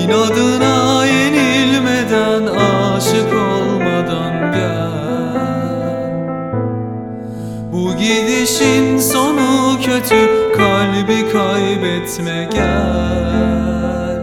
İnadına yenilmeden, aşık olmadan gel. Bu gidişin sonu kötü, kalbi kaybetme gel.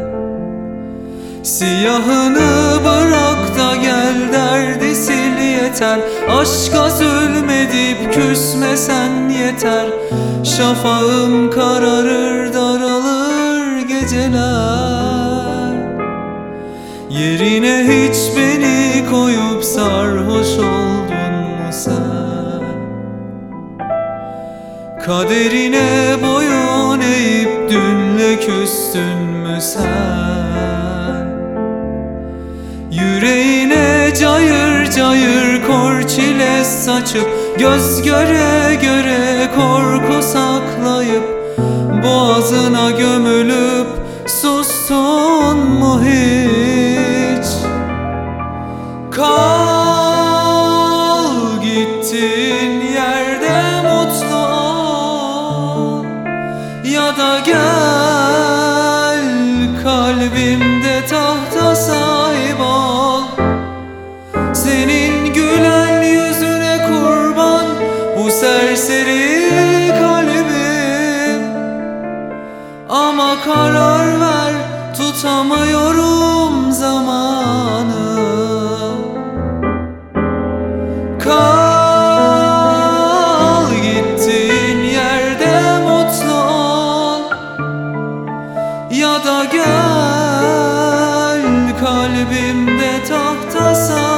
Siyahını bırak da gel, derdi sil yeter. Aşka zulmedip küsmesen yeter. Şafağım kararır, daralır geceler. Yerine hiç beni koyup sarhoş oldun mu sen? Kaderine boyun eğip dünle küstün mü sen? Yüreğine cayır cayır kor çile saçıp, göz göre göre korku saklayıp, boğazına gömülüp sustun mu hiç? Kal gittiğin yerde, mutlu ol, ya da gel kalbimde tahta sahip ol. Senin gülen yüzüne kurban bu serseri kalbim. Ama karar ver, tutamıyorum zamanı. Kal gittiğin yerde, mutlu ol, ya da gel kalbimde tahta sahip ol.